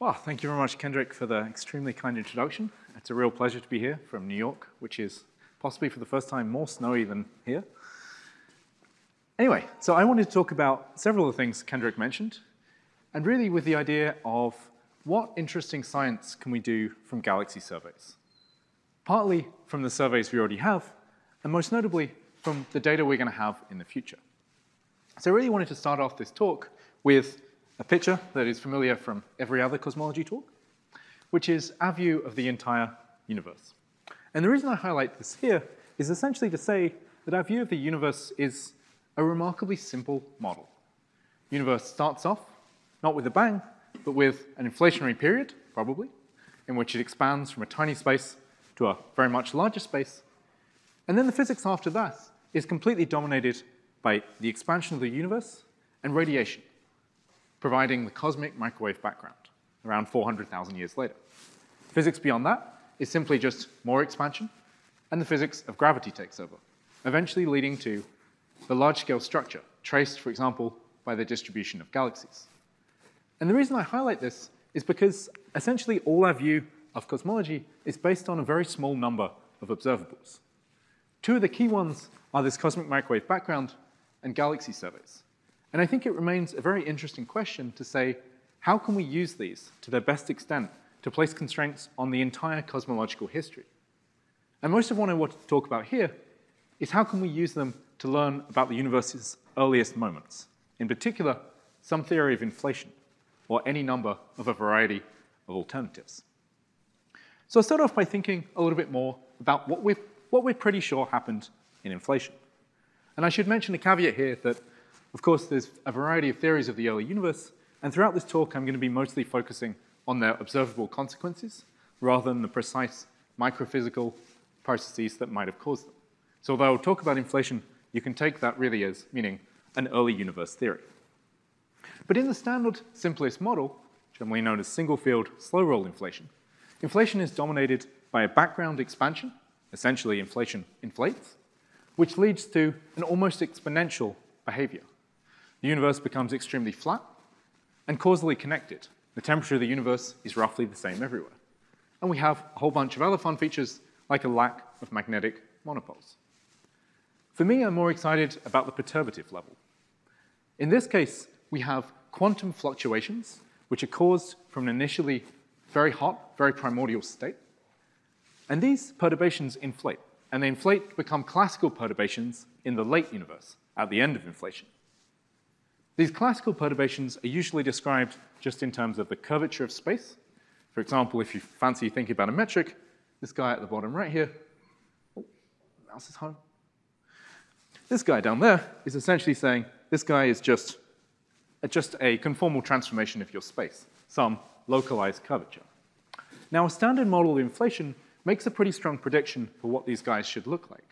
Well, thank you very much, Kendrick, for the extremely kind introduction. It's a real pleasure to be here from New York, which is possibly for the first time more snowy than here. Anyway, so I wanted to talk about several of the things Kendrick mentioned, and really with the idea of what interesting science can we do from galaxy surveys? Partly from the surveys we already have, and most notably from the data we're going to have in the future. So I really wanted to start off this talk with a picture that is familiar from every other cosmology talk, which is our view of the entire universe. And the reason I highlight this here is essentially to say that our view of the universe is a remarkably simple model. The universe starts off not with a bang, but with an inflationary period, probably, in which it expands from a tiny space to a very much larger space. And then the physics after that is completely dominated by the expansion of the universe and radiation, providing the cosmic microwave background around 400,000 years later. Physics beyond that is simply just more expansion, and the physics of gravity takes over, eventually leading to the large-scale structure traced, for example, by the distribution of galaxies. And the reason I highlight this is because essentially all our view of cosmology is based on a very small number of observables. Two of the key ones are this cosmic microwave background and galaxy surveys. And I think it remains a very interesting question to say, how can we use these to their best extent to place constraints on the entire cosmological history? And most of what I want to talk about here is how can we use them to learn about the universe's earliest moments, in particular, some theory of inflation, or any number of a variety of alternatives. So I'll start off by thinking a little bit more about what we're pretty sure happened in inflation. And I should mention a caveat here that, of course, there's a variety of theories of the early universe, and throughout this talk, I'm going to be mostly focusing on their observable consequences, rather than the precise microphysical processes that might have caused them. So although I'll talk about inflation, you can take that really as meaning an early universe theory. But in the standard simplest model, generally known as single-field slow-roll inflation, inflation is dominated by a background expansion, essentially inflation inflates, which leads to an almost exponential behavior. The universe becomes extremely flat and causally connected. The temperature of the universe is roughly the same everywhere. And we have a whole bunch of other fun features, like a lack of magnetic monopoles. For me, I'm more excited about the perturbative level. In this case, we have quantum fluctuations, which are caused from an initially very hot, very primordial state. And these perturbations inflate. And they inflate to become classical perturbations in the late universe, at the end of inflation. These classical perturbations are usually described just in terms of the curvature of space. For example, if you fancy thinking about a metric, this guy at the bottom right here, oh, mouse is home. This guy down there is essentially saying this guy is just a conformal transformation of your space, some localized curvature. Now, a standard model of inflation makes a pretty strong prediction for what these guys should look like.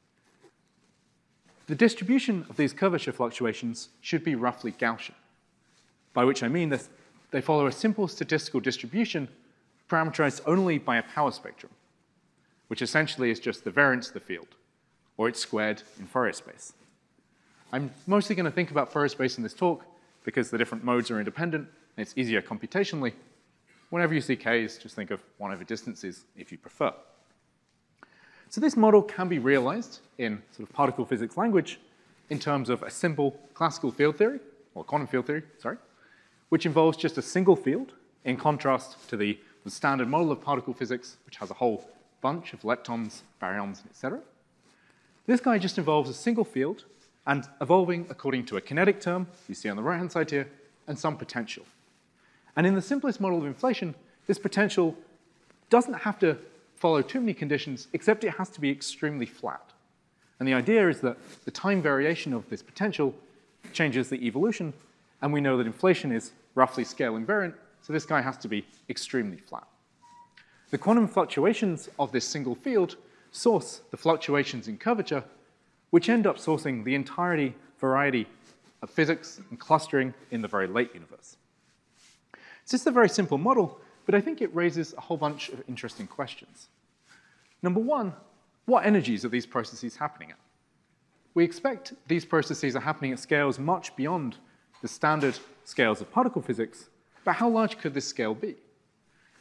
The distribution of these curvature fluctuations should be roughly Gaussian, by which I mean that they follow a simple statistical distribution parameterized only by a power spectrum, which essentially is just the variance of the field, or it's squared in Fourier space. I'm mostly going to think about Fourier space in this talk because the different modes are independent and it's easier computationally. Whenever you see k's, just think of 1 over distances if you prefer. So this model can be realized in sort of particle physics language in terms of a simple classical field theory, or quantum field theory, sorry, which involves just a single field in contrast to the standard model of particle physics, which has a whole bunch of leptons, baryons, etc. This guy just involves a single field and evolving according to a kinetic term, you see on the right-hand side here, and some potential. And in the simplest model of inflation, this potential doesn't have to follow too many conditions, except it has to be extremely flat. And the idea is that the time variation of this potential changes the evolution, and we know that inflation is roughly scale invariant, so this guy has to be extremely flat. The quantum fluctuations of this single field source the fluctuations in curvature, which end up sourcing the entirety variety of physics and clustering in the very late universe. So this is a very simple model, but I think it raises a whole bunch of interesting questions. Number one, what energies are these processes happening at? We expect these processes are happening at scales much beyond the standard scales of particle physics, but how large could this scale be?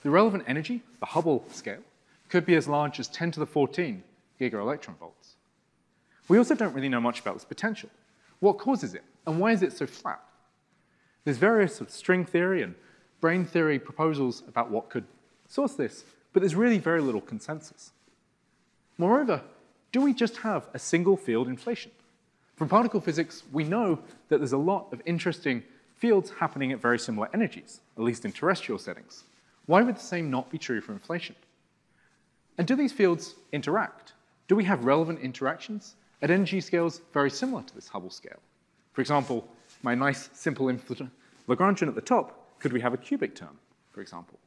the relevant energy, the Hubble scale, could be as large as 10 to the 14 giga-electron-volts. We also don't really know much about this potential. What causes it, and why is it so flat? There's various sort of string theory and brane theory proposals about what could source this, but there's really very little consensus. Moreover, do we just have a single field inflation? From particle physics, we know that there's a lot of interesting fields happening at very similar energies, at least in terrestrial settings. Why would the same not be true for inflation? And do these fields interact? Do we have relevant interactions at energy scales very similar to this Hubble scale? For example, my nice simple Lagrangian at the top, could we have a cubic term, for example?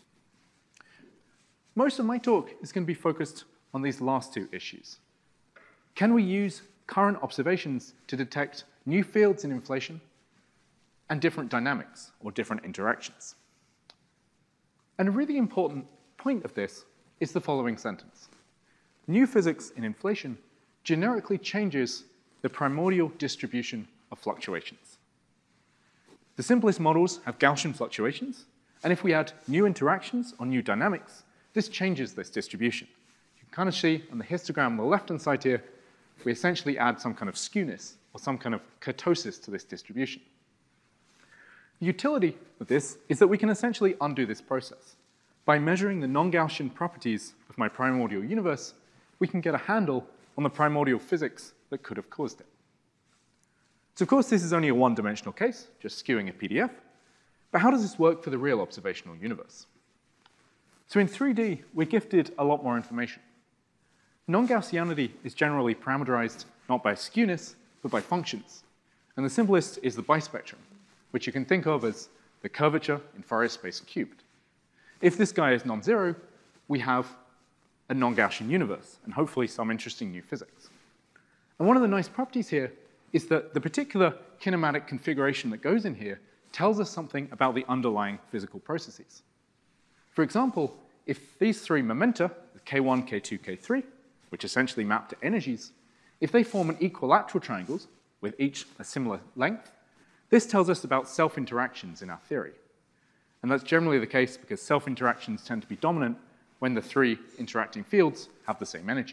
Most of my talk is going to be focused on these last two issues. Can we use current observations to detect new fields in inflation and different dynamics or different interactions? And a really important point of this is the following sentence. New physics in inflation generically changes the primordial distribution of fluctuations. The simplest models have Gaussian fluctuations, and if we add new interactions or new dynamics, this changes this distribution. You can kind of see on the histogram on the left-hand side here, we essentially add some kind of skewness or some kind of kurtosis to this distribution. The utility of this is that we can essentially undo this process. By measuring the non-Gaussian properties of my primordial universe, we can get a handle on the primordial physics that could have caused it. So of course, this is only a one-dimensional case, just skewing a PDF, but how does this work for the real observational universe? So in 3D, we're gifted a lot more information. Non-Gaussianity is generally parameterized not by skewness, but by functions. And the simplest is the bispectrum, which you can think of as the curvature in Fourier space cubed. If this guy is non-zero, we have a non-Gaussian universe, and hopefully some interesting new physics. And one of the nice properties here is that the particular kinematic configuration that goes in here tells us something about the underlying physical processes. For example, if these three momenta, K1, K2, K3, which essentially map to energies, if they form an equilateral triangles with each a similar length, this tells us about self-interactions in our theory. And that's generally the case because self-interactions tend to be dominant when the three interacting fields have the same energy.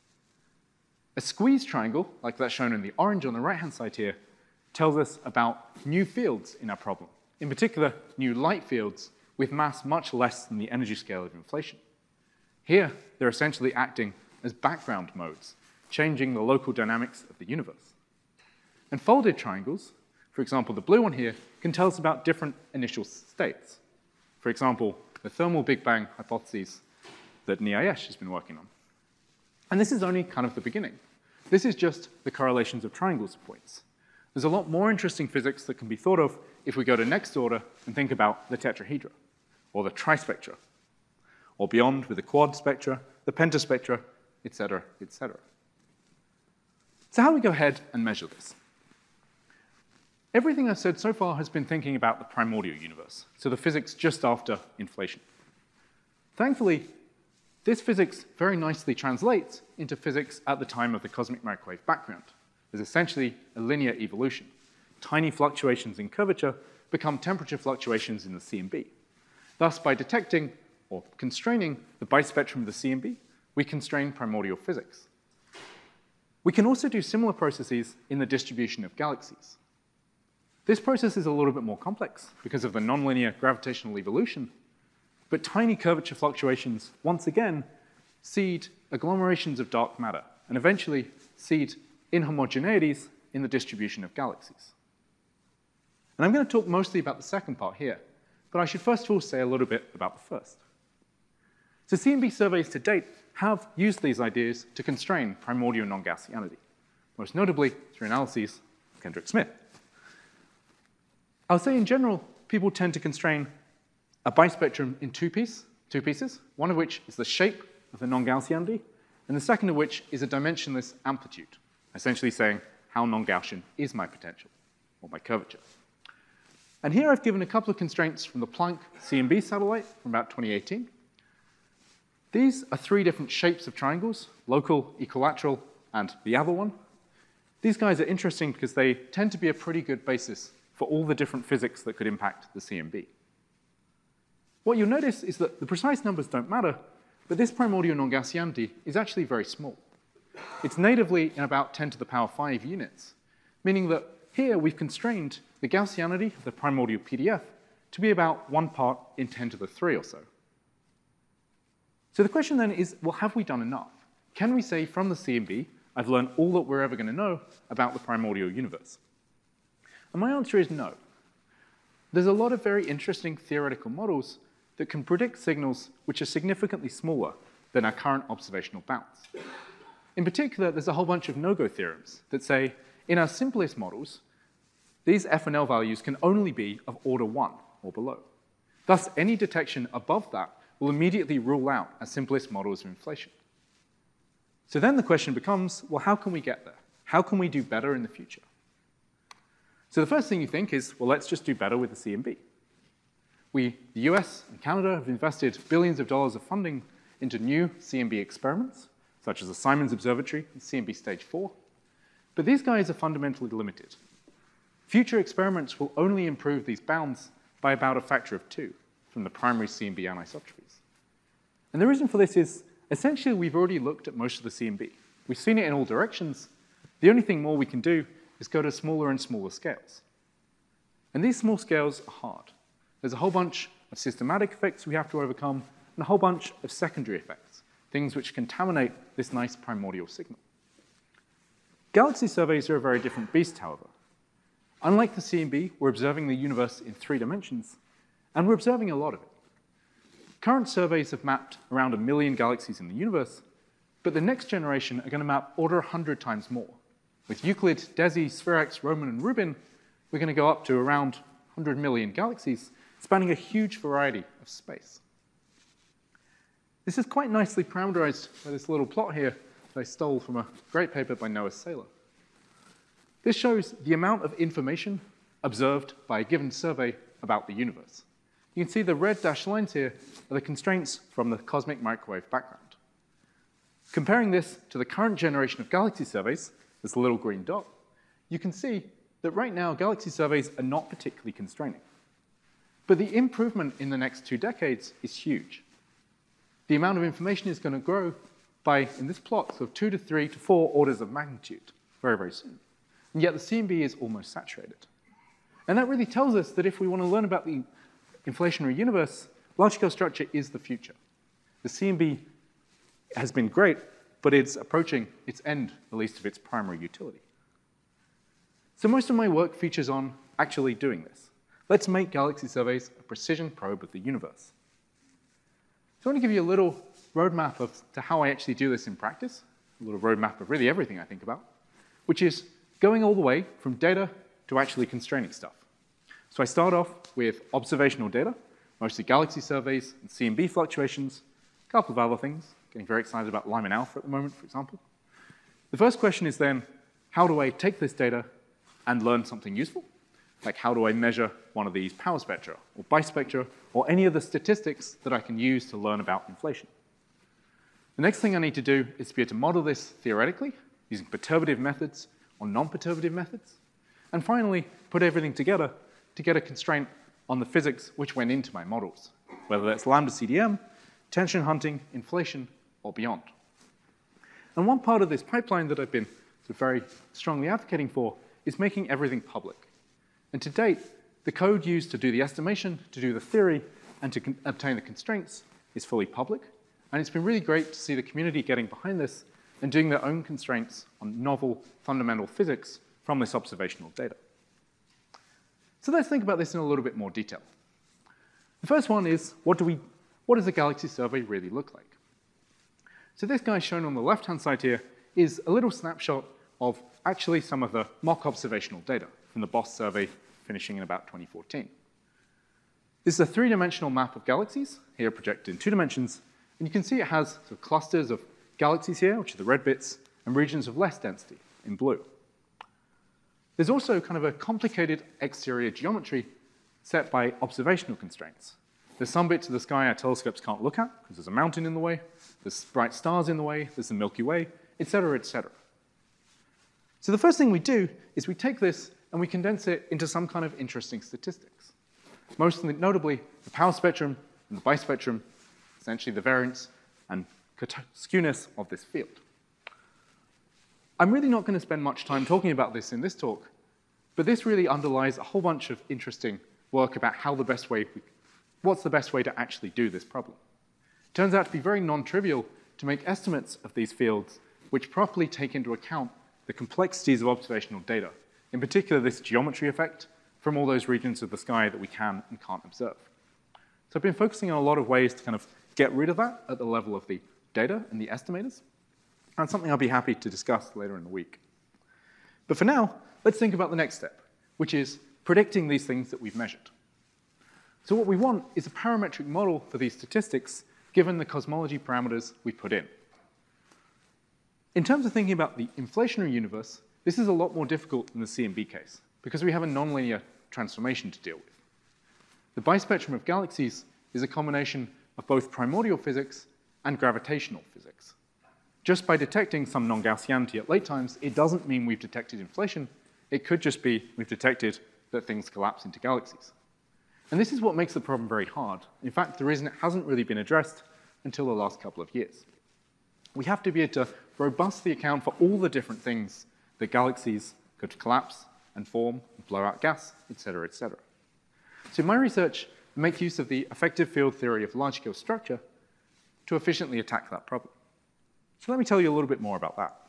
A squeeze triangle, like that's shown in the orange on the right-hand side here, tells us about new fields in our problem. In particular, new light fields with mass much less than the energy scale of inflation. Here, they're essentially acting as background modes, changing the local dynamics of the universe. And folded triangles, for example, the blue one here, can tell us about different initial states. For example, the thermal Big Bang hypotheses that Niayesh has been working on. And this is only kind of the beginning. This is just the correlations of triangles points. There's a lot more interesting physics that can be thought of if we go to next order and think about the tetrahedra, or the trispectra, or beyond with the quad spectra, the pentaspectra, et cetera, et cetera. So how do we go ahead and measure this? Everything I've said so far has been thinking about the primordial universe, so the physics just after inflation. Thankfully, this physics very nicely translates into physics at the time of the cosmic microwave background. There's essentially a linear evolution. Tiny fluctuations in curvature become temperature fluctuations in the CMB. Thus, by detecting or constraining the bispectrum of the CMB, we constrain primordial physics. We can also do similar processes in the distribution of galaxies. This process is a little bit more complex because of the nonlinear gravitational evolution, but tiny curvature fluctuations, once again, seed agglomerations of dark matter and eventually seed inhomogeneities in the distribution of galaxies. And I'm going to talk mostly about the second part here, but I should first of all say a little bit about the first. So CMB surveys to date have used these ideas to constrain primordial non-Gaussianity, most notably through analyses of Kendrick Smith. I'll say in general, people tend to constrain a bispectrum in two pieces, one of which is the shape of the non-Gaussianity, and the second of which is a dimensionless amplitude, essentially saying how non-Gaussian is my potential, or my curvature. And here I've given a couple of constraints from the Planck CMB satellite from about 2018. These are three different shapes of triangles, local, equilateral, and the other one. These guys are interesting because they tend to be a pretty good basis for all the different physics that could impact the CMB. what you'll notice is that the precise numbers don't matter, but this primordial non-Gaussianity is actually very small. It's natively in about 10 to the power 5 units, meaning that here we've constrained the Gaussianity of the primordial PDF to be about 1 part in 10 to the 3 or so. So the question then is, well, have we done enough? Can we say from the CMB, I've learned all that we're ever going to know about the primordial universe? And my answer is no. There's a lot of very interesting theoretical models that can predict signals which are significantly smaller than our current observational bounds. In particular, there's a whole bunch of no-go theorems that say, in our simplest models, these F and L values can only be of order 1 or below. Thus, any detection above that will immediately rule out our simplest models of inflation. So then the question becomes, well, how can we get there? How can we do better in the future? So the first thing you think is, well, let's just do better with the CMB. The US and Canada have invested billions of dollars of funding into new CMB experiments, such as the Simons Observatory and CMB Stage 4. But these guys are fundamentally limited. Future experiments will only improve these bounds by about a factor of 2 from the primary CMB anisotropes. And the reason for this is, essentially, we've already looked at most of the CMB. We've seen it in all directions. The only thing more we can do is go to smaller and smaller scales. And these small scales are hard. There's a whole bunch of systematic effects we have to overcome, and a whole bunch of secondary effects, things which contaminate this nice primordial signal. Galaxy surveys are a very different beast, however. Unlike the CMB, we're observing the universe in 3 dimensions, and we're observing a lot of it. Current surveys have mapped around 1 million galaxies in the universe, but the next generation are going to map order 100 times more. With Euclid, DESI, Spherex, Roman, and Rubin, we're going to go up to around 100 million galaxies, spanning a huge variety of space. This is quite nicely parameterized by this little plot here that I stole from a great paper by Noah Saylor. This shows the amount of information observed by a given survey about the universe. You can see the red dashed lines here are the constraints from the cosmic microwave background. Comparing this to the current generation of galaxy surveys, this little green dot, you can see that right now galaxy surveys are not particularly constraining. But the improvement in the next 2 decades is huge. The amount of information is going to grow by, in this plot, sort of 2 to 3 to 4 orders of magnitude very, very soon. And yet the CMB is almost saturated. And that really tells us that if we want to learn about the inflationary universe, large-scale structure is the future. The CMB has been great, but it's approaching its end, at least of its primary utility. So most of my work features on actually doing this. Let's make galaxy surveys a precision probe of the universe. So I want to give you a little roadmap to how I actually do this in practice, a little roadmap of really everything I think about, which is going all the way from data to actually constraining stuff. So I start off with observational data, mostly galaxy surveys and CMB fluctuations, a couple of other things, getting very excited about Lyman alpha at the moment, for example. The first question is then, how do I take this data and learn something useful? Like, how do I measure one of these power spectra, or bispectra, or any of the statistics that I can use to learn about inflation? The next thing I need to do is to be able to model this theoretically, using perturbative methods or non-perturbative methods. And finally, put everything together to get a constraint on the physics which went into my models, whether that's lambda CDM, tension hunting, inflation, or beyond. And one part of this pipeline that I've been very strongly advocating for is making everything public. And to date, the code used to do the estimation, to do the theory, and to obtain the constraints is fully public. And it's been really great to see the community getting behind this and doing their own constraints on novel fundamental physics from this observational data. So let's think about this in a little bit more detail. The first one is, what does a galaxy survey really look like? So this guy shown on the left-hand side here is a little snapshot of actually some of the mock observational data from the BOSS survey finishing in about 2014. This is a 3-dimensional map of galaxies, here projected in 2 dimensions, and you can see it has sort of clusters of galaxies here, which are the red bits, and regions of less density in blue. There's also kind of a complicated exterior geometry set by observational constraints. There's some bits of the sky our telescopes can't look at, because there's a mountain in the way, there's bright stars in the way, there's the Milky Way, et cetera, et cetera. So the first thing we do is we take this and we condense it into some kind of interesting statistics. Most notably, the power spectrum and and the bispectrum, essentially the variance and skewness of this field. I'm really not going to spend much time talking about this in this talk, but this really underlies a whole bunch of interesting work about how what's the best way to actually do this problem. It turns out to be very non-trivial to make estimates of these fields which properly take into account the complexities of observational data, in particular this geometry effect from all those regions of the sky that we can and can't observe. So I've been focusing on a lot of ways to kind of get rid of that at the level of the data and the estimators, and something I'll be happy to discuss later in the week. But for now, let's think about the next step, which is predicting these things that we've measured. So what we want is a parametric model for these statistics given the cosmology parameters we put in. In terms of thinking about the inflationary universe, this is a lot more difficult than the CMB case because we have a nonlinear transformation to deal with. The bispectrum of galaxies is a combination of both primordial physics and gravitational physics. Just by detecting some non-Gaussianity at late times, it doesn't mean we've detected inflation. It could just be we've detected that things collapse into galaxies. And this is what makes the problem very hard. In fact, the reason it hasn't really been addressed until the last couple of years. We have to be able to robustly account for all the different things that galaxies could collapse and form, and blow out gas, et cetera, et cetera. So in my research, I make use of the effective field theory of large-scale structure to efficiently attack that problem. So let me tell you a little bit more about that.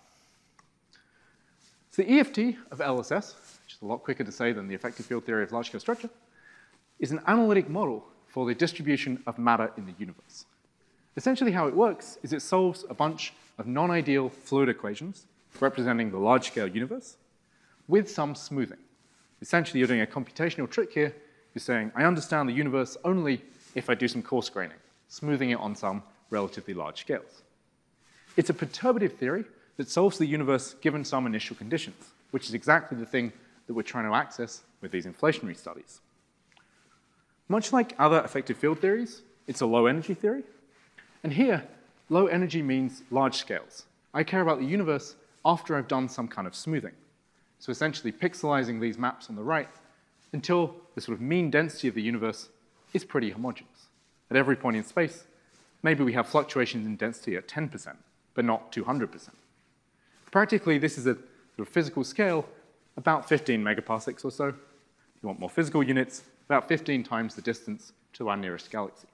So the EFT of LSS, which is a lot quicker to say than the effective field theory of large-scale structure, is an analytic model for the distribution of matter in the universe. Essentially how it works is it solves a bunch of non-ideal fluid equations representing the large-scale universe with some smoothing. Essentially, you're doing a computational trick here. You're saying, I understand the universe only if I do some coarse graining, smoothing it on some relatively large scales. It's a perturbative theory that solves the universe given some initial conditions, which is exactly the thing that we're trying to access with these inflationary studies. Much like other effective field theories, it's a low-energy theory. And here, low energy means large scales. I care about the universe after I've done some kind of smoothing. So essentially pixelizing these maps on the right until the sort of mean density of the universe is pretty homogeneous. At every point in space, maybe we have fluctuations in density at 10%, but not 200%. Practically, this is a sort of physical scale, about 15 megaparsecs or so. If you want more physical units, about 15 times the distance to our nearest galaxy.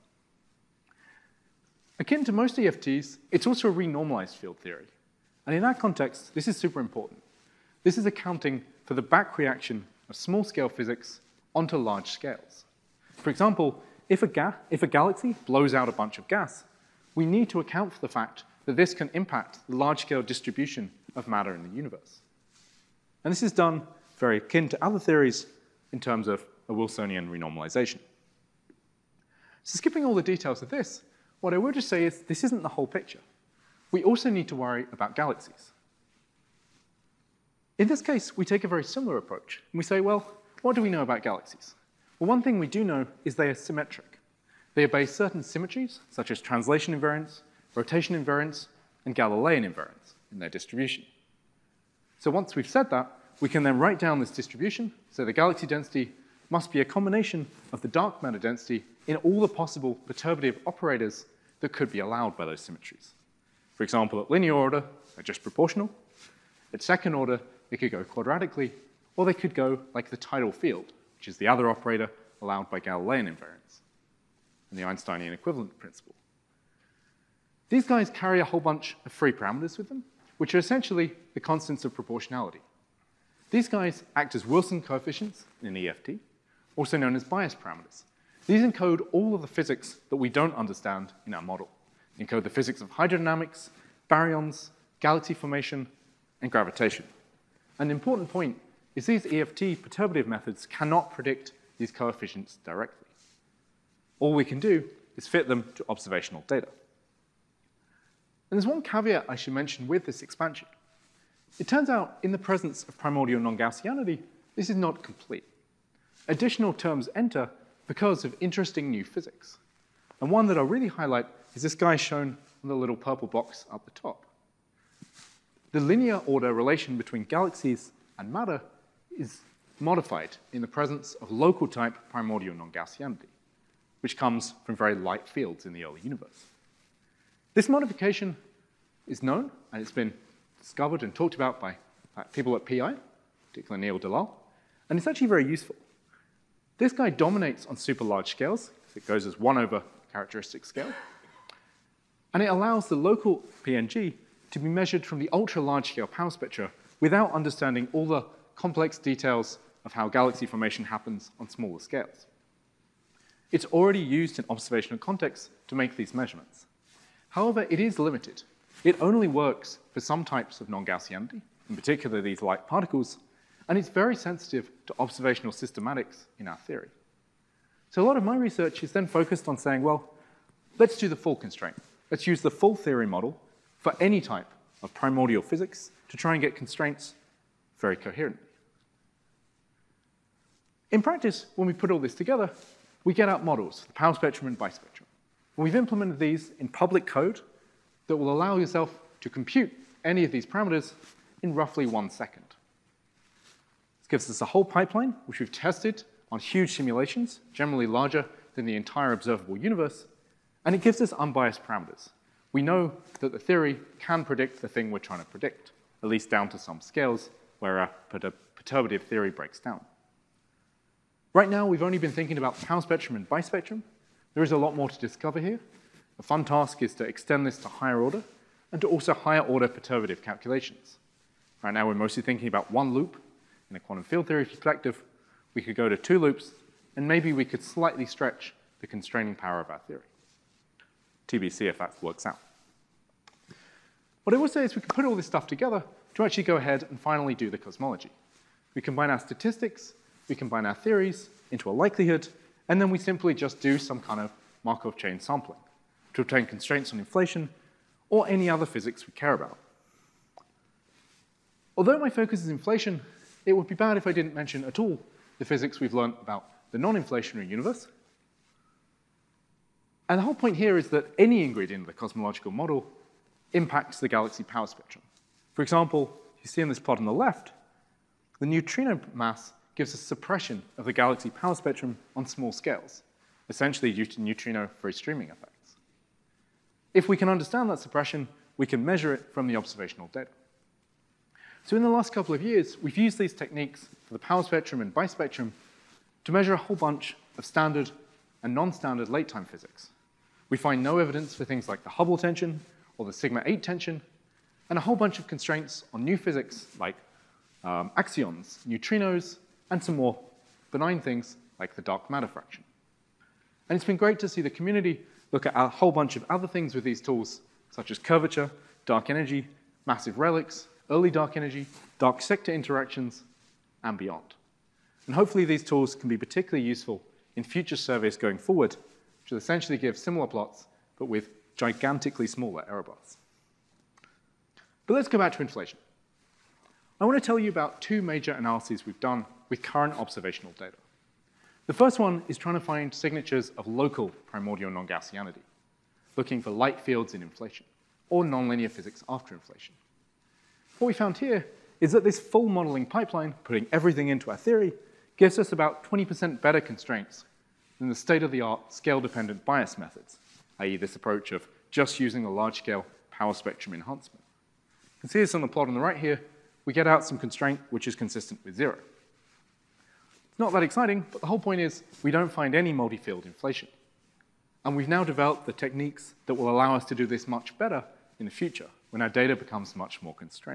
Akin to most EFTs, it's also a renormalized field theory. And in that context, this is super important. This is accounting for the back reaction of small-scale physics onto large scales. For example, if a galaxy blows out a bunch of gas, we need to account for the fact that this can impact the large-scale distribution of matter in the universe. And this is done very akin to other theories in terms of a Wilsonian renormalization. So skipping all the details of this, what I will just say is this isn't the whole picture. We also need to worry about galaxies. In this case, we take a very similar approach. And we say, well, what do we know about galaxies? Well, one thing we do know is they are symmetric. They obey certain symmetries, such as translation invariance, rotation invariance, and Galilean invariance in their distribution. So once we've said that, we can then write down this distribution. So the galaxy density must be a combination of the dark matter density in all the possible perturbative operators that could be allowed by those symmetries. For example, at linear order, they're just proportional. At second order, they could go quadratically, or they could go like the tidal field, which is the other operator allowed by Galilean invariance and the Einsteinian equivalent principle. These guys carry a whole bunch of free parameters with them, which are essentially the constants of proportionality. These guys act as Wilson coefficients in an EFT, also known as bias parameters. These encode all of the physics that we don't understand in our model. They encode the physics of hydrodynamics, baryons, galaxy formation, and gravitation. An important point is these EFT perturbative methods cannot predict these coefficients directly. All we can do is fit them to observational data. And there's one caveat I should mention with this expansion. It turns out, in the presence of primordial non-Gaussianity, this is not complete. Additional terms enter because of interesting new physics. And one that I'll really highlight is this guy shown on the little purple box up the top. The linear order relation between galaxies and matter is modified in the presence of local type primordial non-Gaussianity. which comes from very light fields in the early universe. This modification is known, and it's been discovered and talked about by people at PI, particularly Neil Dalal, and it's actually very useful. This guy dominates on super large scales, because it goes as 1 over characteristic scale, and it allows the local PNG to be measured from the ultra-large scale power spectra without understanding all the complex details of how galaxy formation happens on smaller scales. It's already used in observational contexts to make these measurements. However, it is limited. It only works for some types of non-Gaussianity, in particular these light particles, and it's very sensitive to observational systematics in our theory. So a lot of my research is then focused on saying, well, let's do the full constraint. Let's use the full theory model for any type of primordial physics to try and get constraints very coherently. In practice, when we put all this together, we get out models, the power spectrum and bispectrum. And we've implemented these in public code that will allow yourself to compute any of these parameters in roughly 1 second. This gives us a whole pipeline, which we've tested on huge simulations, generally larger than the entire observable universe, and it gives us unbiased parameters. We know that the theory can predict the thing we're trying to predict, at least down to some scales where a perturbative theory breaks down. Right now, we've only been thinking about power spectrum and bispectrum. There is a lot more to discover here. A fun task is to extend this to higher order and to also higher order perturbative calculations. Right now, we're mostly thinking about 1 loop. In a quantum field theory perspective, we could go to 2 loops, and maybe we could slightly stretch the constraining power of our theory. TBC if that works out. What I will say is we can put all this stuff together to actually go ahead and finally do the cosmology. We combine our statistics, we combine our theories into a likelihood, and then we simply just do some kind of Markov chain sampling to obtain constraints on inflation or any other physics we care about. Although my focus is inflation, it would be bad if I didn't mention at all the physics we've learned about the non-inflationary universe. And the whole point here is that any ingredient of the cosmological model impacts the galaxy power spectrum. For example, you see in this plot on the left, the neutrino mass gives us suppression of the galaxy power spectrum on small scales, essentially due to neutrino free streaming effects. If we can understand that suppression, we can measure it from the observational data. So in the last couple of years, we've used these techniques for the power spectrum and bispectrum to measure a whole bunch of standard and non-standard late-time physics. We find no evidence for things like the Hubble tension or the sigma-8 tension, and a whole bunch of constraints on new physics like axions, neutrinos, and some more benign things like the dark matter fraction. And it's been great to see the community look at a whole bunch of other things with these tools, such as curvature, dark energy, massive relics, early dark energy, dark sector interactions, and beyond. And hopefully these tools can be particularly useful in future surveys going forward, which will essentially give similar plots, but with gigantically smaller error bars. But let's go back to inflation. I want to tell you about 2 major analyses we've done with current observational data. The first one is trying to find signatures of local primordial non-Gaussianity, looking for light fields in inflation, or nonlinear physics after inflation. What we found here is that this full modeling pipeline, putting everything into our theory, gives us about 20% better constraints than the state-of-the-art scale-dependent bias methods, i.e. this approach of just using a large-scale power spectrum enhancement. You can see this on the plot on the right here. We get out some constraint which is consistent with 0. It's not that exciting, but the whole point is we don't find any multi-field inflation. And we've now developed the techniques that will allow us to do this much better in the future, when our data becomes much more constrained.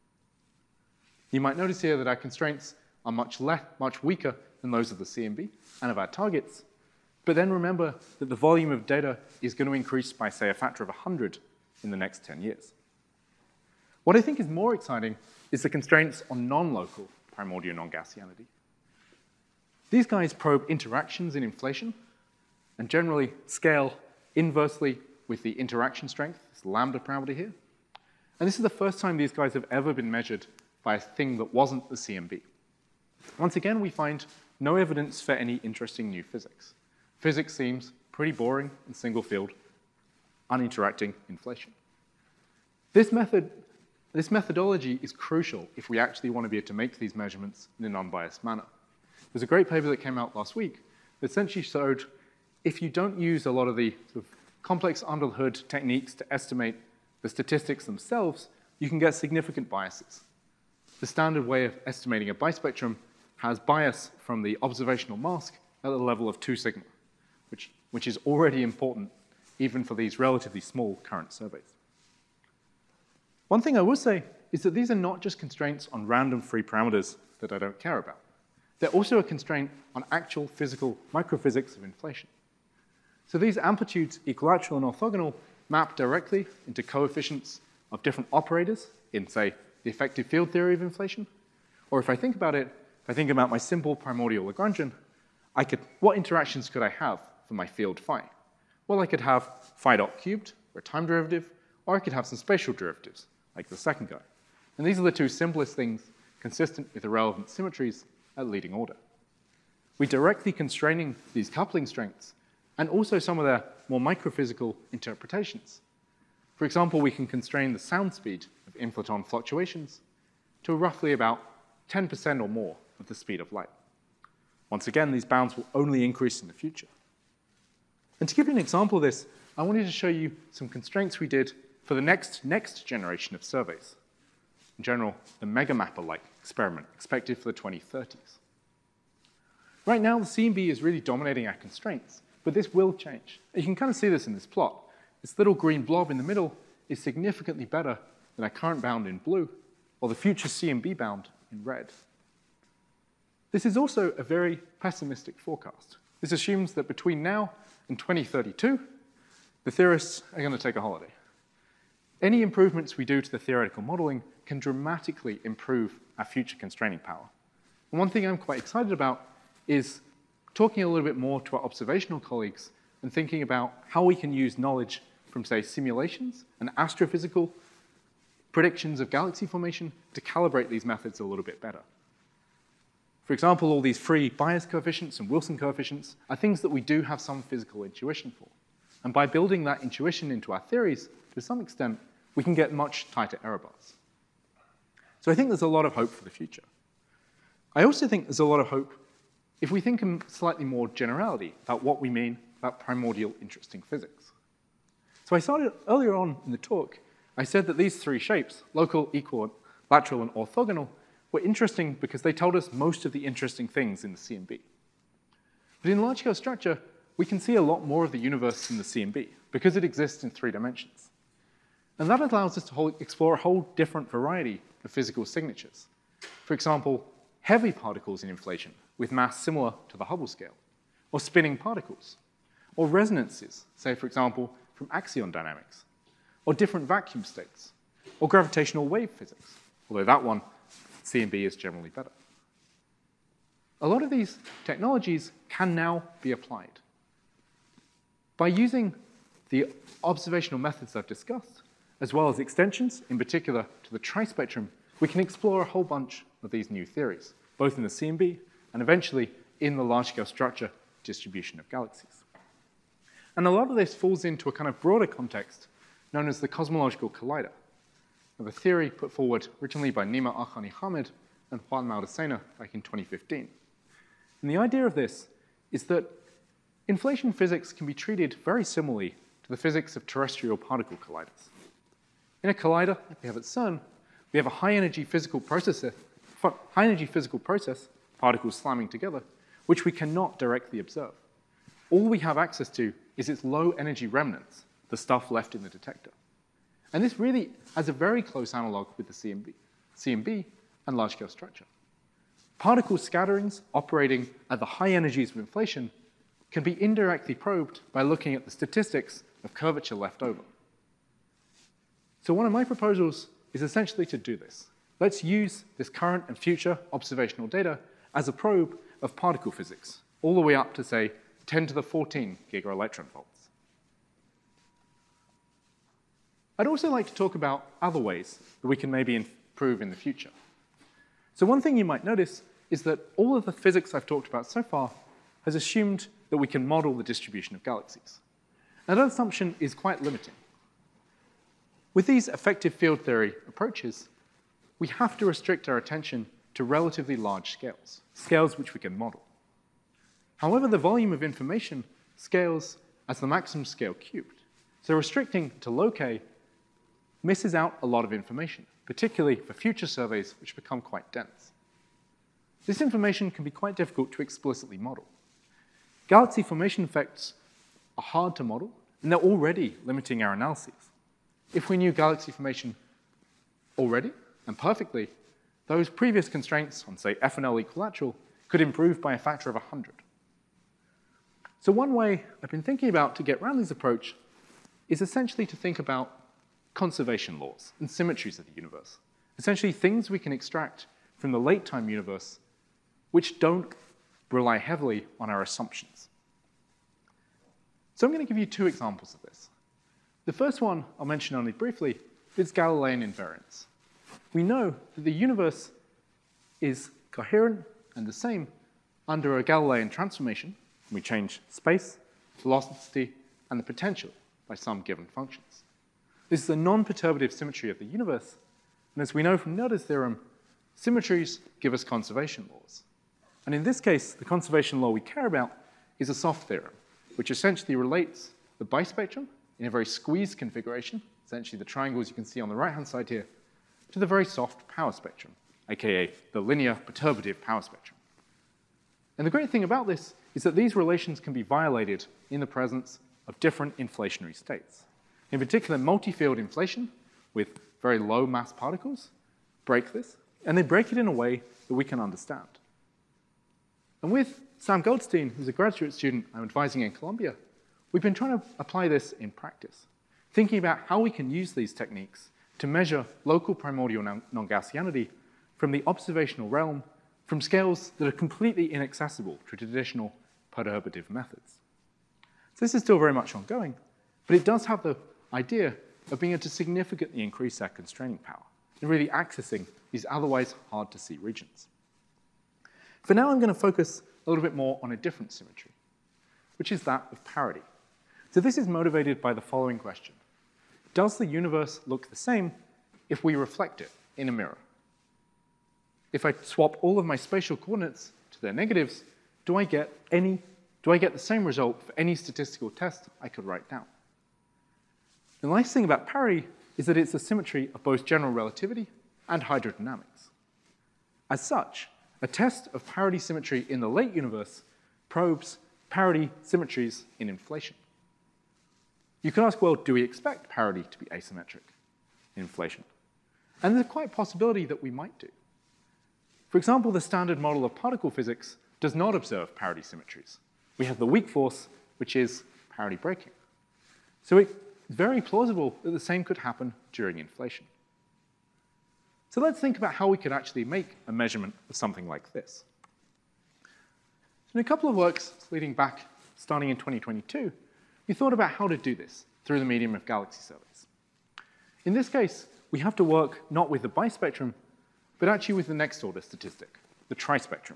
You might notice here that our constraints are much weaker than those of the CMB and of our targets, but then remember that the volume of data is going to increase by, say, a factor of 100 in the next 10 years. What I think is more exciting is the constraints on non-local primordial non-Gaussianity. These guys probe interactions in inflation and generally scale inversely with the interaction strength, this lambda parameter here. And this is the first time these guys have ever been measured by a thing that wasn't the CMB. Once again, we find no evidence for any interesting new physics. Physics seems pretty boring and single field, uninteracting inflation. This methodology is crucial if we actually want to be able to make these measurements in an unbiased manner. There's a great paper that came out last week that essentially showed if you don't use a lot of the sort of complex under-the-hood techniques to estimate the statistics themselves, you can get significant biases. The standard way of estimating a bispectrum has bias from the observational mask at the level of 2 sigma, which is already important even for these relatively small current surveys. One thing I will say is that these are not just constraints on random free parameters that I don't care about. They're also a constraint on actual physical microphysics of inflation. So these amplitudes, equilateral and orthogonal, map directly into coefficients of different operators in, say, the effective field theory of inflation. Or if I think about it, if I think about my simple primordial Lagrangian, what interactions could I have for my field phi? Well, I could have phi dot cubed, or a time derivative, or I could have some spatial derivatives, like the second guy. And these are the two simplest things consistent with the relevant symmetries at leading order. We're directly constraining these coupling strengths and also some of their more microphysical interpretations. For example, we can constrain the sound speed of inflaton fluctuations to roughly about 10% or more of the speed of light. Once again, these bounds will only increase in the future. And to give you an example of this, I wanted to show you some constraints we did for the next generation of surveys. In general, the megamapper-like experiment expected for the 2030s. Right now, the CMB is really dominating our constraints, but this will change. You can kind of see this in this plot. This little green blob in the middle is significantly better than our current bound in blue, or the future CMB bound in red. This is also a very pessimistic forecast. This assumes that between now and 2032, the theorists are going to take a holiday. Any improvements we do to the theoretical modeling can dramatically improve our future constraining power. And one thing I'm quite excited about is talking a little bit more to our observational colleagues and thinking about how we can use knowledge from, say, simulations and astrophysical predictions of galaxy formation to calibrate these methods a little bit better. For example, all these free bias coefficients and Wilson coefficients are things that we do have some physical intuition for. And by building that intuition into our theories, to some extent, we can get much tighter error bars. So I think there's a lot of hope for the future. I also think there's a lot of hope if we think in slightly more generality about what we mean about primordial interesting physics. So I started earlier on in the talk, I said that these three shapes, local, equilateral, and orthogonal, were interesting because they told us most of the interesting things in the CMB. But in large-scale structure, we can see a lot more of the universe in the CMB because it exists in 3 dimensions. And that allows us to explore a whole different variety of physical signatures. For example, heavy particles in inflation with mass similar to the Hubble scale, or spinning particles, or resonances, say, for example, from axion dynamics, or different vacuum states, or gravitational wave physics, although that one, CMB is generally better. A lot of these technologies can now be applied. By using the observational methods I've discussed, as well as extensions, in particular to the trispectrum, we can explore a whole bunch of these new theories, both in the CMB and eventually in the large-scale structure distribution of galaxies. And a lot of this falls into a kind of broader context known as the cosmological collider, of a theory put forward originally by Nima Arkhani-Hamed and Juan Maldacena back in 2015. And the idea of this is that inflation physics can be treated very similarly to the physics of terrestrial particle colliders. In a collider, like we have at CERN, we have a high-energy physical process, particles slamming together, which we cannot directly observe. All we have access to is its low-energy remnants, the stuff left in the detector. And this really has a very close analog with the CMB and large-scale structure. Particle scatterings operating at the high energies of inflation can be indirectly probed by looking at the statistics of curvature left over. So one of my proposals is essentially to do this. Let's use this current and future observational data as a probe of particle physics, all the way up to, say, 10 to the 14 gigaelectron volts. I'd also like to talk about other ways that we can maybe improve in the future. So one thing you might notice is that all of the physics I've talked about so far has assumed that we can model the distribution of galaxies. Now that assumption is quite limiting. With these effective field theory approaches, we have to restrict our attention to relatively large scales, scales which we can model. However, the volume of information scales as the maximum scale cubed. So restricting to low k misses out a lot of information, particularly for future surveys which become quite dense. This information can be quite difficult to explicitly model. Galaxy formation effects are hard to model, and they're already limiting our analyses. If we knew galaxy formation already and perfectly, those previous constraints on, say, FNL equilateral could improve by a factor of 100. So one way I've been thinking about to get around this approach is essentially to think about conservation laws and symmetries of the universe, essentially things we can extract from the late-time universe which don't rely heavily on our assumptions. So I'm going to give you two examples of this. The first one I'll mention only briefly is Galilean invariance. We know that the universe is coherent and the same under a Galilean transformation. We change space, velocity, and the potential by some given functions. This is a non-perturbative symmetry of the universe, and as we know from Noether's theorem, symmetries give us conservation laws. And in this case, the conservation law we care about is a soft theorem, which essentially relates the bispectrum in a very squeezed configuration, essentially the triangles you can see on the right-hand side here, to the very soft power spectrum, aka the linear perturbative power spectrum. And the great thing about this is that these relations can be violated in the presence of different inflationary states. In particular, multi-field inflation with very low mass particles break this, and they break it in a way that we can understand. And with Sam Goldstein, who's a graduate student I'm advising in Columbia, we've been trying to apply this in practice, thinking about how we can use these techniques to measure local primordial non-Gaussianity from the observational realm from scales that are completely inaccessible to traditional perturbative methods. So this is still very much ongoing, but it does have the idea of being able to significantly increase our constraining power and really accessing these otherwise hard-to-see regions. For now, I'm going to focus a little bit more on a different symmetry, which is that of parity. So this is motivated by the following question. Does the universe look the same if we reflect it in a mirror? If I swap all of my spatial coordinates to their negatives, do I get the same result for any statistical test I could write down? The nice thing about parity is that it's a symmetry of both general relativity and hydrodynamics. As such, a test of parity symmetry in the late universe probes parity symmetries in inflation. You could ask, well, do we expect parity to be asymmetric in inflation? And there's quite a possibility that we might do. For example, the standard model of particle physics does not observe parity symmetries. We have the weak force, which is parity breaking. So it's very plausible that the same could happen during inflation. So let's think about how we could actually make a measurement of something like this. So in a couple of works leading back, starting in 2022, we thought about how to do this through the medium of galaxy surveys. In this case, we have to work not with the bispectrum, but actually with the next order statistic, the trispectrum.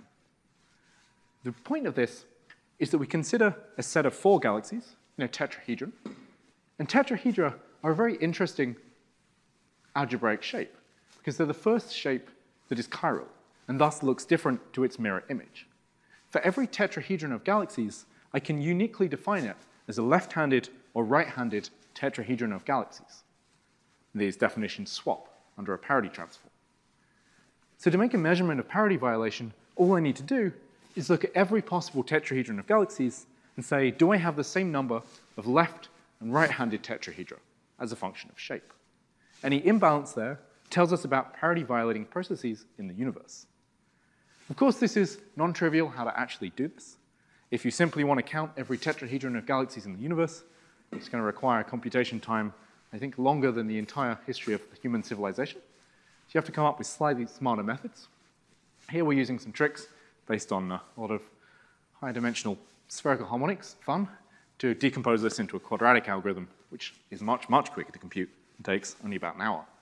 The point of this is that we consider a set of 4 galaxies in a tetrahedron, and tetrahedra are a very interesting algebraic shape, because they're the first shape that is chiral, and thus looks different to its mirror image. For every tetrahedron of galaxies, I can uniquely define it as a left-handed or right-handed tetrahedron of galaxies. These definitions swap under a parity transform. So to make a measurement of parity violation, all I need to do is look at every possible tetrahedron of galaxies and say, do I have the same number of left and right-handed tetrahedra as a function of shape? Any imbalance there tells us about parity violating processes in the universe. Of course, this is non-trivial how to actually do this. If you simply want to count every tetrahedron of galaxies in the universe, it's going to require a computation time, I think, longer than the entire history of human civilization. So you have to come up with slightly smarter methods. Here we're using some tricks based on a lot of high-dimensional spherical harmonics, fun, to decompose this into a quadratic algorithm, which is much, much quicker to compute and takes only about an hour.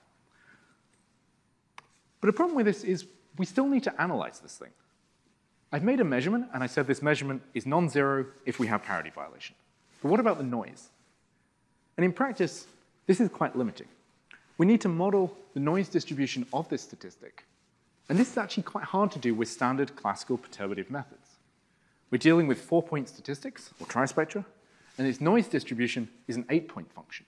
But a problem with this is we still need to analyze this thing. I've made a measurement, and I said this measurement is non-zero if we have parity violation. But what about the noise? And in practice, this is quite limiting. We need to model the noise distribution of this statistic. And this is actually quite hard to do with standard classical perturbative methods. We're dealing with 4-point statistics, or trispectra, and its noise distribution is an 8-point function.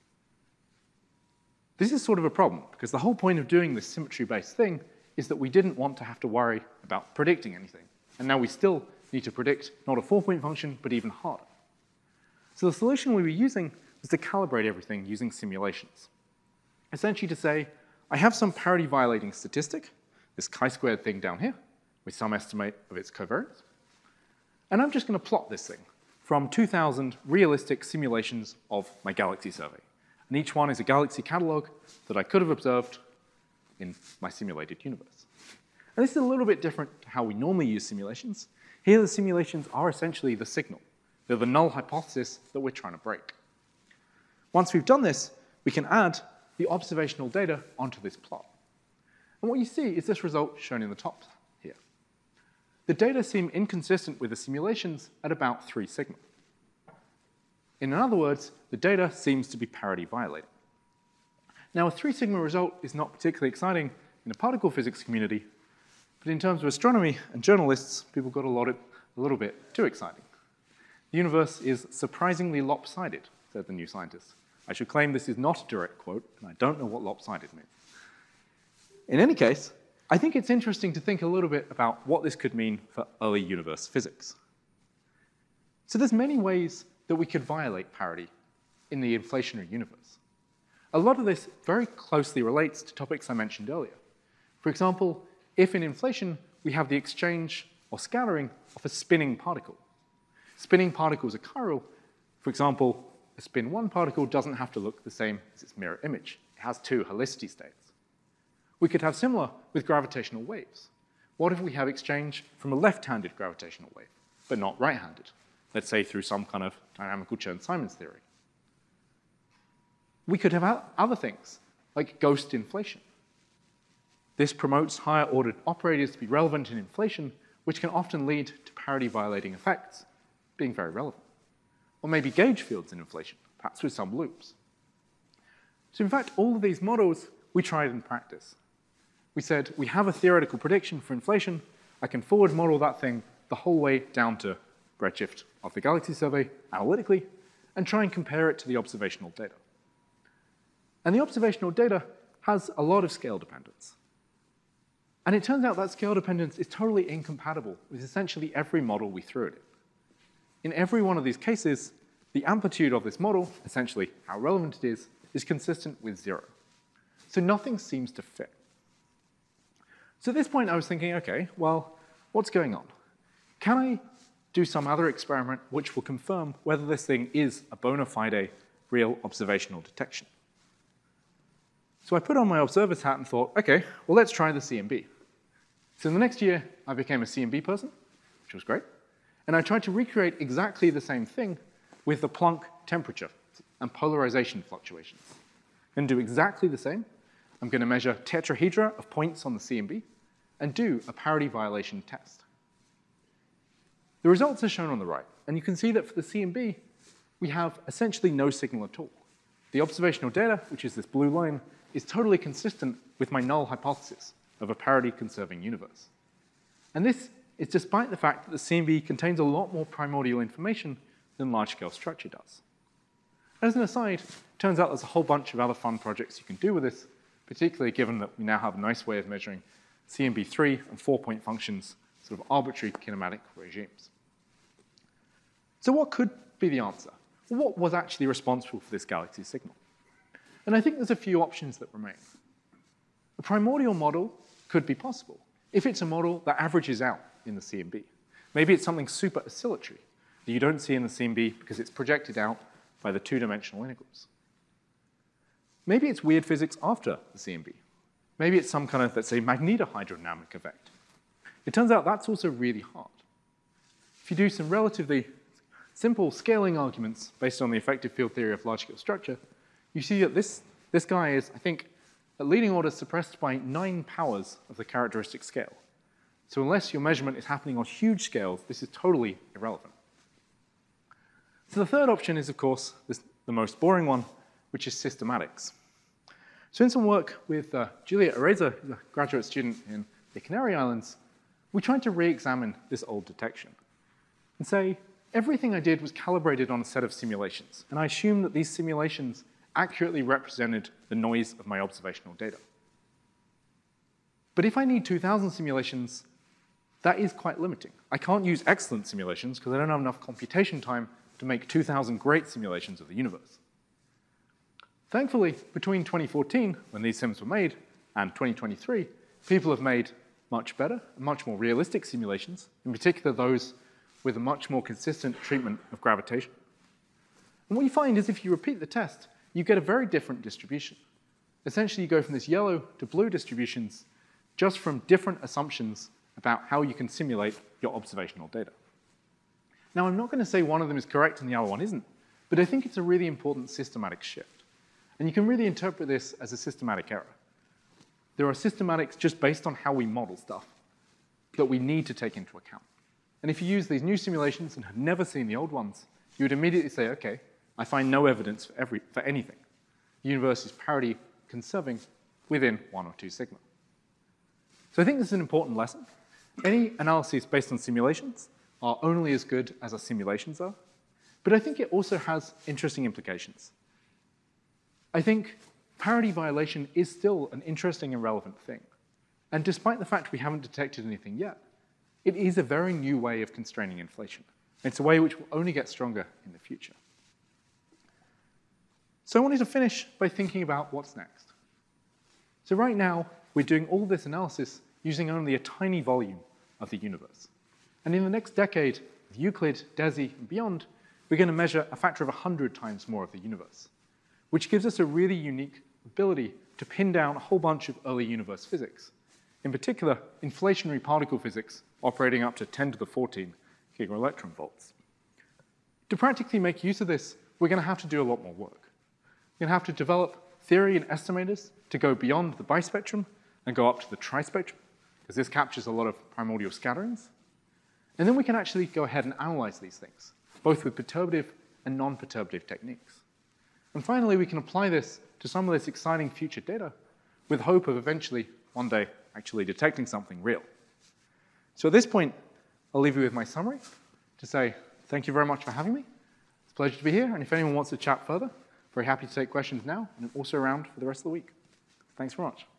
This is sort of a problem, because the whole point of doing this symmetry-based thing is that we didn't want to have to worry about predicting anything. And now we still need to predict not a 4-point function, but even harder. So the solution we were using was to calibrate everything using simulations. Essentially to say, I have some parity-violating statistic, this chi-squared thing down here, with some estimate of its covariance. And I'm just going to plot this thing from 2,000 realistic simulations of my galaxy survey. And each one is a galaxy catalog that I could have observed in my simulated universe. And this is a little bit different to how we normally use simulations. Here, the simulations are essentially the signal. They're the null hypothesis that we're trying to break. Once we've done this, we can add the observational data onto this plot. And what you see is this result shown in the top here. The data seem inconsistent with the simulations at about 3 sigma. In other words, the data seems to be parity violating. Now, a 3 sigma result is not particularly exciting in the particle physics community, but in terms of astronomy and journalists, people got a little bit too exciting. The universe is surprisingly lopsided, said the New Scientist. I should claim this is not a direct quote, and I don't know what lopsided means. In any case, I think it's interesting to think a little bit about what this could mean for early universe physics. So there's many ways that we could violate parity in the inflationary universe. A lot of this very closely relates to topics I mentioned earlier. For example, if in inflation we have the exchange or scattering of a spinning particle. Spinning particles are chiral. For example, a spin 1 particle doesn't have to look the same as its mirror image. It has 2 helicity states. We could have similar with gravitational waves. What if we have exchange from a left-handed gravitational wave, but not right-handed? Let's say through some kind of dynamical Chern-Simons theory. We could have other things, like ghost inflation. This promotes higher-ordered operators to be relevant in inflation, which can often lead to parity-violating effects being very relevant. Or maybe gauge fields in inflation, perhaps with some loops. So in fact, all of these models we tried in practice. We said, we have a theoretical prediction for inflation. I can forward model that thing the whole way down to redshift of the galaxy survey analytically, and try and compare it to the observational data. And the observational data has a lot of scale dependence. And it turns out that scale dependence is totally incompatible with essentially every model we threw at it. In every one of these cases, the amplitude of this model, essentially how relevant it is consistent with 0. So nothing seems to fit. So at this point, I was thinking, okay, well, what's going on? Can I do some other experiment which will confirm whether this thing is a bona fide real observational detection? So I put on my observer's hat and thought, okay, well, let's try the CMB. So in the next year, I became a CMB person, which was great. And I tried to recreate exactly the same thing with the Planck temperature and polarization fluctuations. I'm going to do exactly the same. I'm going to measure tetrahedra of points on the CMB and do a parity violation test. The results are shown on the right. And you can see that for the CMB, we have essentially no signal at all. The observational data, which is this blue line, is totally consistent with my null hypothesis of a parity-conserving universe. And this is despite the fact that the CMB contains a lot more primordial information than large-scale structure does. As an aside, it turns out there's a whole bunch of other fun projects you can do with this, particularly given that we now have a nice way of measuring CMB 3 and 4-point functions, sort of arbitrary kinematic regimes. So what could be the answer? Well, what was actually responsible for this galaxy signal? And I think there's a few options that remain. A primordial model could be possible if it's a model that averages out in the CMB. Maybe it's something super oscillatory that you don't see in the CMB because it's projected out by the 2-dimensional integrals. Maybe it's weird physics after the CMB. Maybe it's some kind of, let's say, magnetohydrodynamic effect. It turns out that's also really hard. If you do some relatively simple scaling arguments based on the effective field theory of large-scale structure, you see that this guy is, I think, at leading order suppressed by 9 powers of the characteristic scale. So unless your measurement is happening on huge scales, this is totally irrelevant. So the third option is, of course, the most boring one, which is systematics. So in some work with Juliet Areza, a graduate student in the Canary Islands, we tried to re-examine this old detection. and say, everything I did was calibrated on a set of simulations, and I assumed that these simulations accurately represented the noise of my observational data. But if I need 2,000 simulations, that is quite limiting. I can't use excellent simulations because I don't have enough computation time to make 2,000 great simulations of the universe. Thankfully, between 2014, when these sims were made, and 2023, people have made much better and much more realistic simulations, in particular those with a much more consistent treatment of gravitation. And what you find is if you repeat the test, you get a very different distribution. Essentially, you go from this yellow to blue distributions just from different assumptions about how you can simulate your observational data. Now, I'm not going to say one of them is correct and the other one isn't, but I think it's a really important systematic shift. And you can really interpret this as a systematic error. There are systematics just based on how we model stuff that we need to take into account. And if you use these new simulations and have never seen the old ones, you would immediately say, okay, I find no evidence for anything. The universe is parity conserving within 1 or 2 sigma. So I think this is an important lesson. Any analyses based on simulations are only as good as our simulations are, but I think it also has interesting implications. I think parity violation is still an interesting and relevant thing. And despite the fact we haven't detected anything yet, it is a very new way of constraining inflation. It's a way which will only get stronger in the future. So I wanted to finish by thinking about what's next. So right now, we're doing all this analysis using only a tiny volume of the universe. And in the next decade, with Euclid, DESI, and beyond, we're going to measure a factor of 100 times more of the universe, which gives us a really unique ability to pin down a whole bunch of early universe physics. In particular, inflationary particle physics operating up to 10 to the 14 gigaelectron volts. To practically make use of this, we're going to have to do a lot more work. We're going to have to develop theory and estimators to go beyond the bispectrum and go up to the trispectrum, because this captures a lot of primordial scatterings. And then we can actually go ahead and analyze these things, both with perturbative and non-perturbative techniques. And finally, we can apply this to some of this exciting future data with hope of eventually, one day, actually detecting something real. So at this point, I'll leave you with my summary to say thank you very much for having me. It's a pleasure to be here, and if anyone wants to chat further, very happy to take questions now, and I'm also around for the rest of the week. Thanks very much.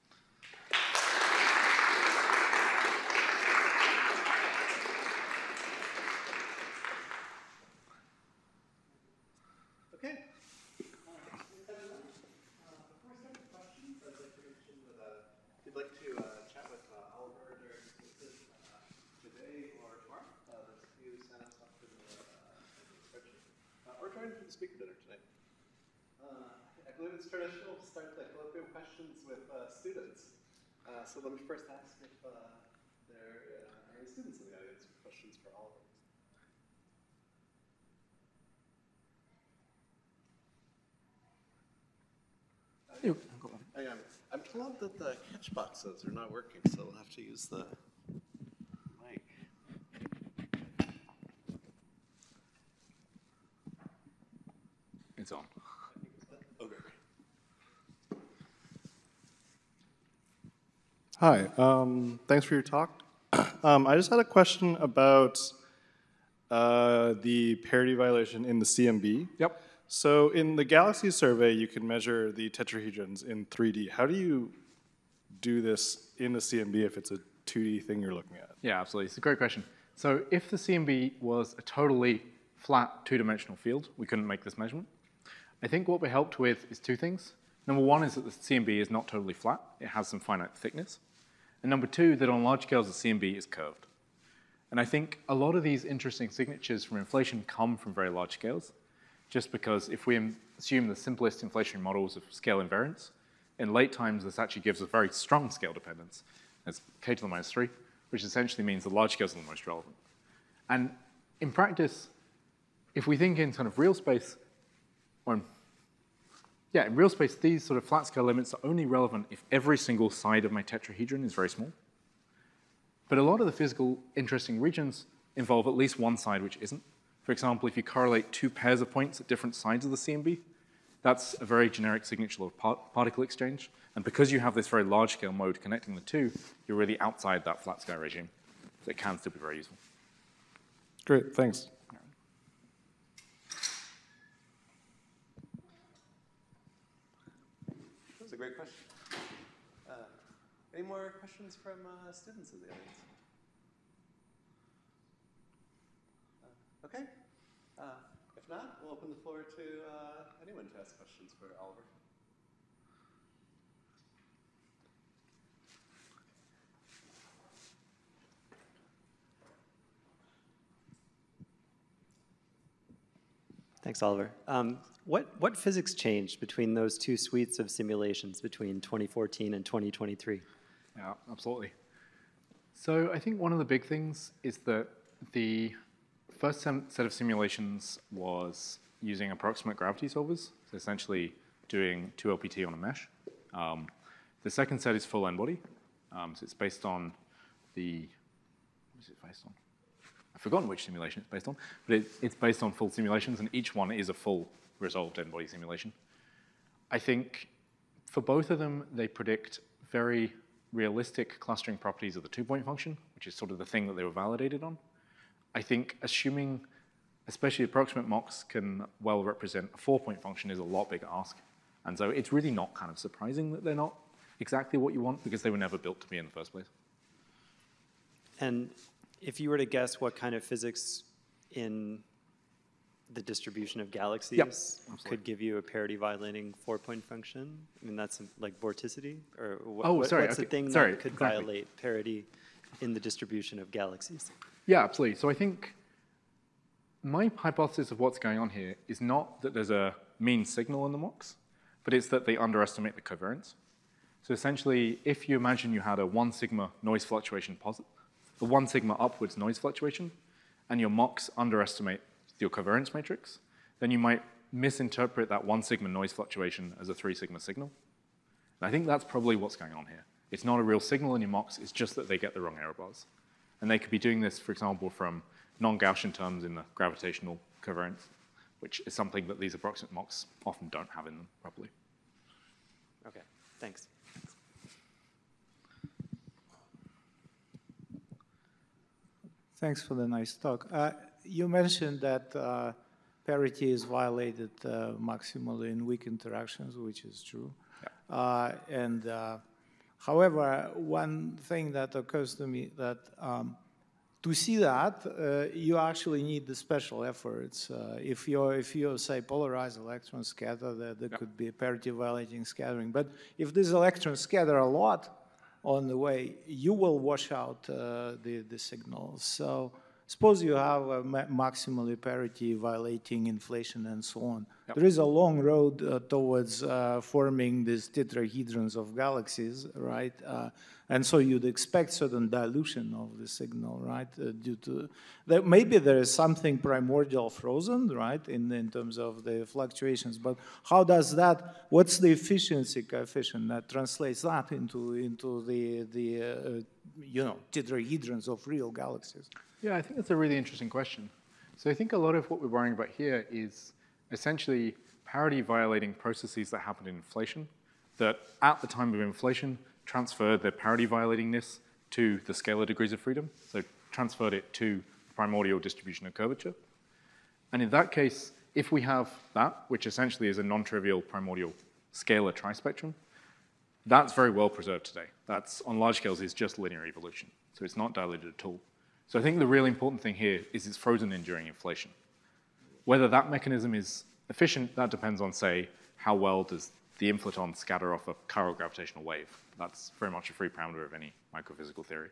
Okay. Before starting questions, I'd like to mention that if you'd like to chat with Oliver during today or tomorrow, there's a few sign-ups up for the spreadsheet. Or join for the speaker dinner tonight. I believe it's traditional to start the colloquium questions with students. So let me first ask if there are any students in the audience with questions for Oliver. I'm told that the catch boxes are not working, so we'll have to use the mic. It's on. Okay. Hi, thanks for your talk. I just had a question about the parity violation in the CMB. Yep. So in the Galaxy survey, you can measure the tetrahedrons in 3D. How do you do this in the CMB if it's a 2D thing you're looking at? Yeah, absolutely. It's a great question. So if the CMB was a totally flat two-dimensional field, we couldn't make this measurement. I think what we're helped with is 2 things. Number 1 is that the CMB is not totally flat. It has some finite thickness. And number 2, that on large scales, the CMB is curved. And I think a lot of these interesting signatures from inflation come from very large scales, just because if we assume the simplest inflationary models of scale invariance, in late times, this actually gives us very strong scale dependence. It's k to the minus 3, which essentially means the large scales are the most relevant. And in practice, if we think in kind of real space, or in real space, these sort of flat scale limits are only relevant if every single side of my tetrahedron is very small. But a lot of the physical interesting regions involve at least one side which isn't. For example, if you correlate 2 pairs of points at different sides of the CMB, that's a very generic signature of particle exchange. And because you have this very large-scale mode connecting the two, you're really outside that flat sky regime. So it can still be very useful. Great, thanks. That was a great question. Any more questions from students in the audience? Okay. If not, we'll open the floor to anyone to ask questions for Oliver. Thanks, Oliver. What physics changed between those two suites of simulations between 2014 and 2023? Yeah, absolutely. So I think one of the big things is that the first set of simulations was using approximate gravity solvers, so essentially doing 2LPT on a mesh. The second set is full n-body, so it's based on the, what is it based on? I've forgotten which simulation it's based on, but it's based on full simulations, and each one is a full resolved n-body simulation. I think for both of them, they predict very realistic clustering properties of the two-point function, which is sort of the thing that they were validated on. I think assuming, especially approximate mocks can well represent a four-point function is a lot bigger ask. And so it's really not kind of surprising that they're not exactly what you want because they were never built to be in the first place. And if you were to guess what kind of physics in the distribution of galaxies could give you a parity violating four-point function? I mean, that's like vorticity? Or what's the thing that could violate parity in the distribution of galaxies? Yeah, absolutely. So I think my hypothesis of what's going on here is not that there's a mean signal in the mocks, but it's that they underestimate the covariance. So essentially, if you imagine you had a 1 sigma noise fluctuation the 1 sigma upwards noise fluctuation, and your mocks underestimate your covariance matrix, then you might misinterpret that 1 sigma noise fluctuation as a 3 sigma signal. And I think that's probably what's going on here. It's not a real signal in your mocks, it's just that they get the wrong error bars. And they could be doing this, for example, from non-Gaussian terms in the gravitational covariance, which is something that these approximate mocks often don't have in them properly. Okay, thanks. Thanks for the nice talk. You mentioned that parity is violated maximally in weak interactions, which is true. Yeah. However, one thing that occurs to me that to see that, you actually need the special efforts. If you say polarize electrons scatter, there could be parity violating scattering. But if these electrons scatter a lot on the way, you will wash out the signals. So suppose you have a maximally parity violating inflation and so on. Yep. There is a long road towards forming these tetrahedrons of galaxies, right? And so you'd expect certain dilution of the signal, right? Due to that, maybe there is something primordial frozen, right, in terms of the fluctuations. But how does that? What's the efficiency coefficient that translates that into the tetrahedrons of real galaxies? Yeah, I think that's a really interesting question. So I think a lot of what we're worrying about here is essentially parity violating processes that happen in inflation that at the time of inflation transferred their parity violatingness to the scalar degrees of freedom, so transferred it to primordial distribution of curvature. And in that case, if we have that, which essentially is a non-trivial primordial scalar trispectrum, that's very well preserved today. That's, on large scales, is just linear evolution. So it's not diluted at all. So I think the really important thing here is it's frozen in during inflation. Whether that mechanism is efficient, that depends on, say, how well does the inflaton scatter off a chiral gravitational wave. That's very much a free parameter of any microphysical theory.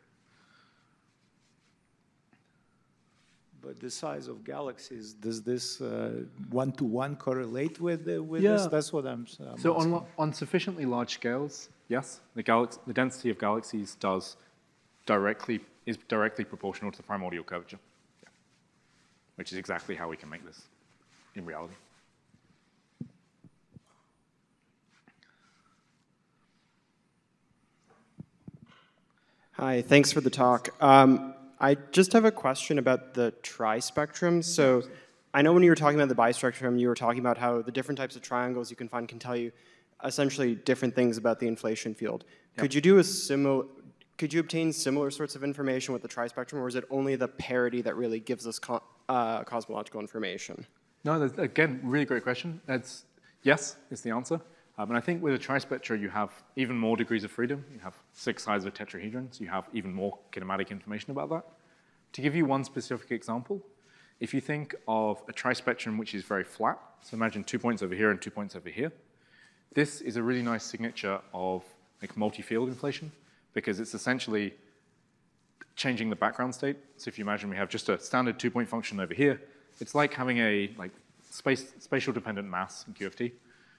But the size of galaxies, does this one-to-one correlate with this? That's what I'm so on sufficiently large scales, yes, the density of galaxies is directly proportional to the primordial curvature, which is exactly how we can make this in reality. Hi, thanks for the talk. I just have a question about the trispectrum. So I know when you were talking about the bispectrum, you were talking about how the different types of triangles you can find can tell you essentially different things about the inflation field. Yep. Could you do a could you obtain similar sorts of information with the trispectrum, or is it only the parity that really gives us cosmological information? No, that's, again, really great question. That's yes is the answer. And I think with a trispectra, you have even more degrees of freedom. You have 6 sides of a tetrahedron, so you have even more kinematic information about that. To give you one specific example, if you think of a trispectrum which is very flat, so imagine 2 points over here and 2 points over here, this is a really nice signature of like multi-field inflation, because it's essentially changing the background state. So if you imagine we have just a standard 2-point function over here, it's like having a spatial dependent mass in QFT.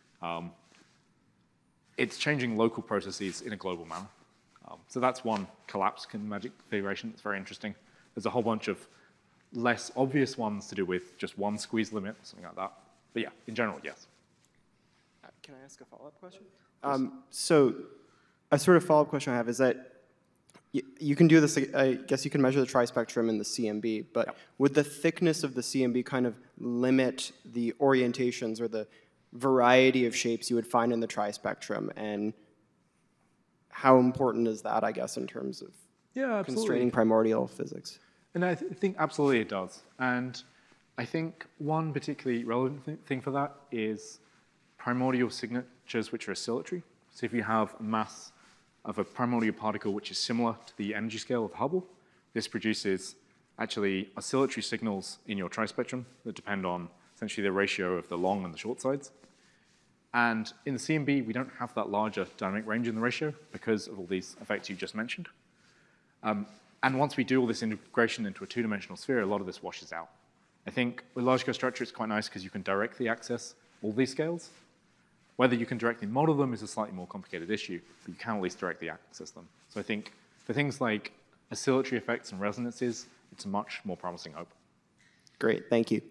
It's changing local processes in a global manner. So that's one collapse kinematic configuration that's very interesting. There's a whole bunch of less obvious ones to do with just one squeeze limit, something like that. But yeah, in general, yes. Can I ask a follow-up question? So a sort of follow-up question I have is that you can do this, I guess you can measure the trispectrum in the CMB, but Yep. would the thickness of the CMB kind of limit the orientations or the variety of shapes you would find in the trispectrum? And how important is that, I guess, in terms of Yeah, absolutely. constraining primordial physics? And I think absolutely it does. And I think one particularly relevant thing for that is primordial signatures which are oscillatory. So if you have a mass of a primordial particle which is similar to the energy scale of Hubble, this produces actually oscillatory signals in your trispectrum that depend on essentially the ratio of the long and the short sides. And in the CMB, we don't have that larger dynamic range in the ratio because of all these effects you just mentioned. And once we do all this integration into a 2-dimensional sphere, a lot of this washes out. I think with large-scale structure, it's quite nice because you can directly access all these scales. Whether you can directly model them is a slightly more complicated issue, but you can at least directly access them. So I think for things like oscillatory effects and resonances, it's a much more promising hope. Great, thank you.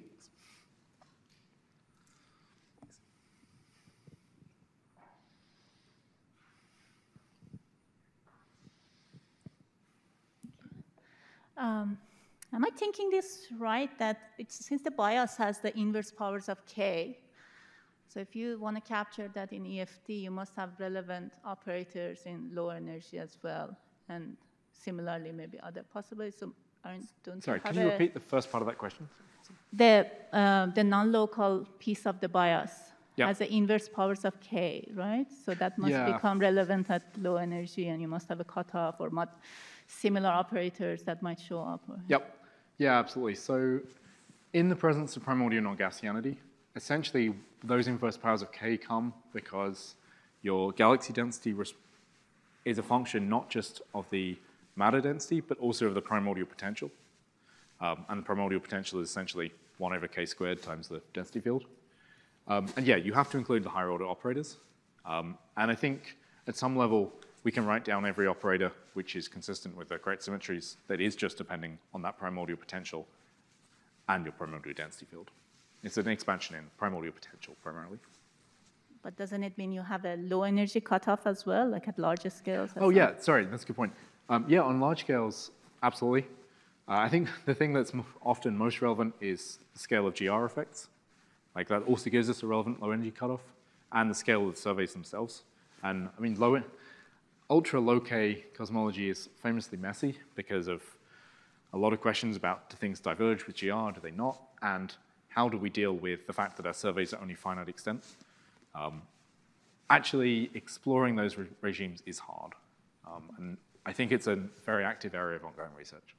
Am I thinking this right, that since the bias has the inverse powers of k, so if you want to capture that in EFT, you must have relevant operators in low energy as well, and similarly maybe other possibilities. So Sorry, can you repeat the first part of that question? The non-local piece of the bias Yep. has the inverse powers of k, right? So that must Yeah. become relevant at low energy, and you must have a cutoff or similar operators that might show up. Yep. Yeah, absolutely. So in the presence of primordial non-Gaussianity, essentially those inverse powers of k come because your galaxy density is a function not just of the matter density, but also of the primordial potential. And the primordial potential is essentially 1 over k squared times the density field. And yeah, you have to include the higher order operators. And I think at some level, we can write down every operator which is consistent with the correct symmetries that is just depending on that primordial potential and your primordial density field. It's an expansion in primordial potential primarily. But doesn't it mean you have a low energy cutoff as well, like at larger scales? Oh yeah, sorry, that's a good point. Yeah, on large scales, absolutely. I think the thing that's often most relevant is the scale of GR effects. Like that also gives us a relevant low energy cutoff, and the scale of the surveys themselves. And I mean, ultra low K cosmology is famously messy because of a lot of questions about do things diverge with GR, do they not? And how do we deal with the fact that our surveys are only finite extent? Actually, exploring those regimes is hard. And I think it's a very active area of ongoing research.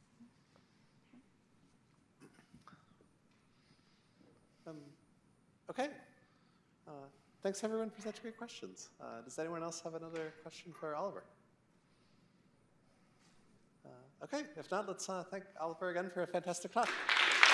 Okay. Thanks, everyone, for such great questions. Does anyone else have another question for Oliver? Okay, if not, let's thank Oliver again for a fantastic talk.